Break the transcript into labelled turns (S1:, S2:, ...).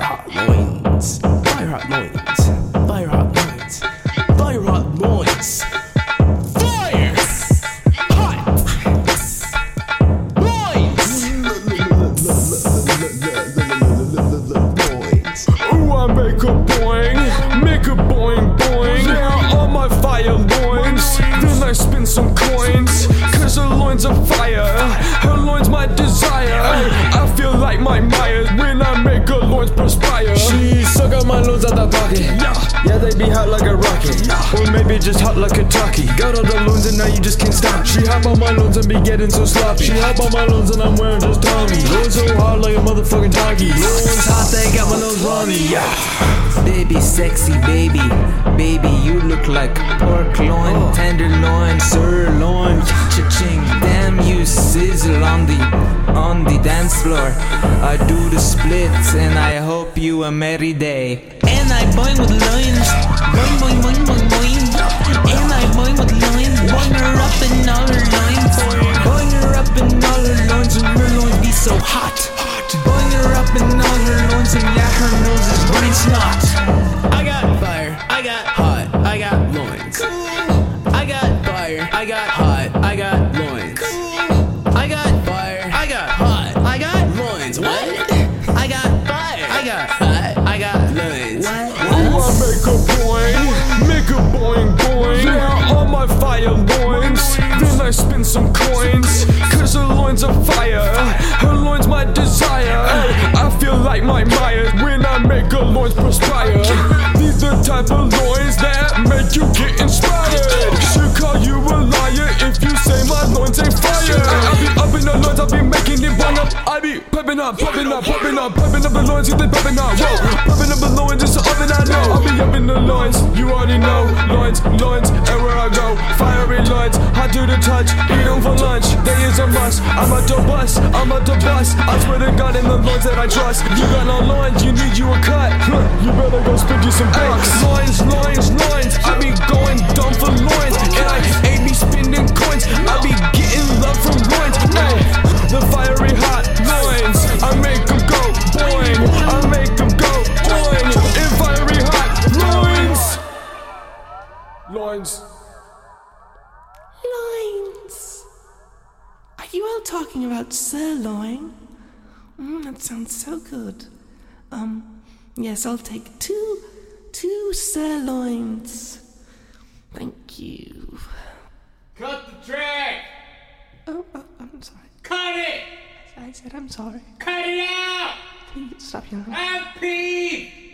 S1: hot loins, fire hot loins, fire hot loins, fire hot loins, fire hot loins.
S2: Ooh, I make a boing boing. Yeah, on my fire loins. Then I spin some coins, cause her loins are fire. Her loins my desire. I feel like my Myers when I make her loins perspire.
S3: She suck out my loins out that pocket. Yeah, they be hot like a rocket. Or maybe just hot like Kentucky. Got all the loins and now you just can't stop. She hop on my loins and be getting so sloppy. She hop on my loins and I'm wearing just Tommy. Loins so hot like a motherfucking doggy. Loins hot, they got my nose runny. Yeah.
S4: Baby, sexy baby, baby, you look like pork loin, tenderloin, sirloin, cha-ching. Damn, you sizzle on the dance floor. I do the splits and I hope you a merry day. And I boing with loins, boing boing boing boing boing. And I boing with loins, boing her up in all her loins, boing her up in all her loins, and her loins be so hot. Boing her up in all her loins, and yeah, her nose is running snot.
S1: I got fire, I got hot, I got loins. I got fire, I got hot, I got loins. I got fire, I got hot, I got loins. What? I got fire, I got hot, I got loins.
S2: Ooh, I make a boing boing. Yeah, on my fire loins. Then I spin some coins, cause her loins are fire. Her loins my desire. I feel like my Myers when I make her loins perspire. These the type of loins that make you get inspired. Should call you a liar if you say my loins ain't fire. I be up in the loins, I be making it burn up. I be popping up the loins, you they popping up. Whoa, popping up the loins, it's something I know. I be up in the loins, you already know. Loins, everywhere I go. Fiery loins, hot to the touch, eat them for lunch. They is a must, I'm a to bust. I swear to God in the loins that I trust. You got no loins, you need you a cut. You better go spend you some bucks. Loins, I be going dumb for loins. And I ain't be spending coins, I be getting love from loins. Ay, the fiery hot loins, I make them go boing. I make them go boing. In fiery hot loins.
S1: Loins. Are you all talking about sirloin? That sounds so good. Yes, I'll take two sirloins. Thank you.
S5: Cut the track!
S1: Oh, I'm sorry.
S5: Cut it!
S1: I said I'm sorry.
S5: Cut it out!
S1: Please stop yelling.
S5: I've peed!